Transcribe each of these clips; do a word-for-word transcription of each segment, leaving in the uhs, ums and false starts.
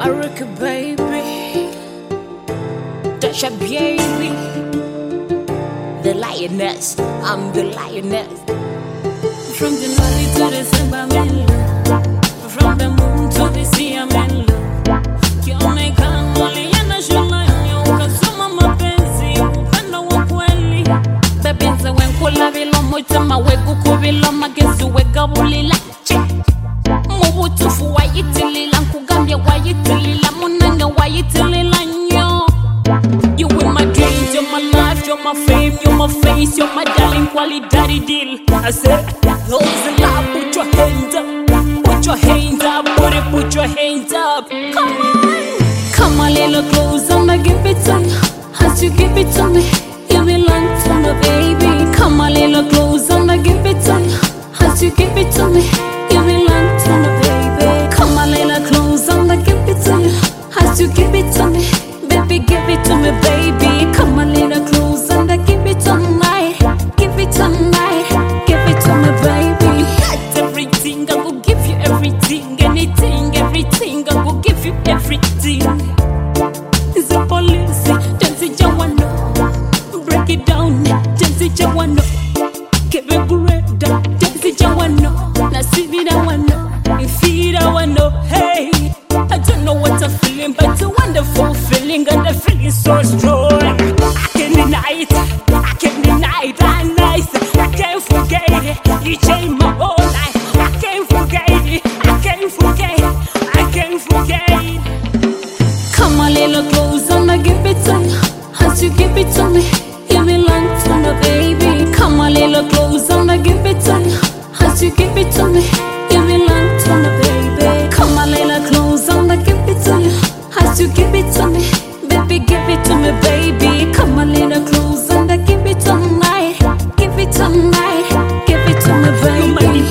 Erica, baby, Dasha, baby, the lioness. I'm the lioness. From January to December, I'm in love. From the moon to the sea, I'm in love. Kionekana mwaliana shulani, ukasoma mapenzi, upendo wa kweli. Bebenza wenkula vilo mutama wegu kubilo magezi wega bulila. Mubutufu wayitilila, nkugambye wayitilila, munanga wayitilila nyo. You in my dreams, you're my life, you're my fame, you're my face, you're my darling, quality deal. I said, those in love, put your hands up, put your hands up, put it, put your hands up. Come on, come a little closer, I'ma give it to you. As you give it to me, you belong to me, baby. Come a little closer, I'ma give it to you. As you give it to me, you belong to me, baby. Come a little closer, I'ma give it to you. As you give it to me, baby, give it to me, baby. Come a little closer, I'ma give it tonight. Give it tonight, give it to me, baby. That's everything, I will give you everything. Anything, everything, I will give you everything. It's the police, dance it, you wanna break it down, dance it, you wanna give it bread, dance it, you wanna now see me, I wanna, if it, I wanna, hey. I don't know what I'm feeling, but it's a wonderful feeling, and the feeling so strong. I can't deny it, I can't deny it, I'm nice, I can't forget it. You changed my whole life, I can't forget it, I can't forget it, I can't forget it. Come a little closer, I'ma give it to you. As you give it to me, you belong to me, baby. Come a little closer, I'ma give it to you. As you give it to me, you belong to me, baby. Come a little closer, I'ma give it to you. As you give it to me, baby, give it to me, baby. Come a little closer, I'ma give it tonight. Give it tonight, give it to me, baby.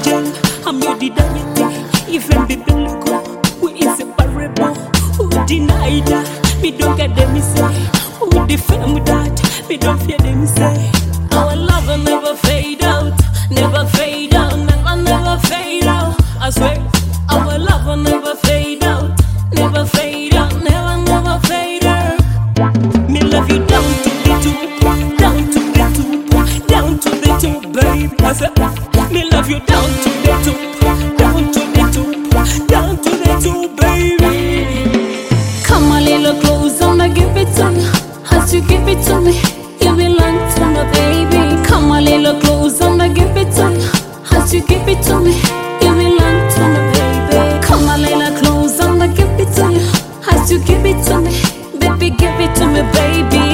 I'm your detergent, even biblical. We inseparable. Who deny that? Me don't get them say. Who defend that? Me don't fear them say. Our love will never fade out, never fade out, never, never fade out. I swear, our love will never fade out, never fade out, never, never fade out. Me love you down to the tube, down to the tube, down to the tube, baby. I said, me love you down to the tube, down to the tube, down to the tube, baby. Come a little closer, I'ma give it to you. As you give it to me, you belong to me, baby. Come a little closer, I'ma give it to you. As you give it to me, you belong to me, baby. Come a little closer, I'ma give it to you. As you give it to me, baby, give it to me, baby.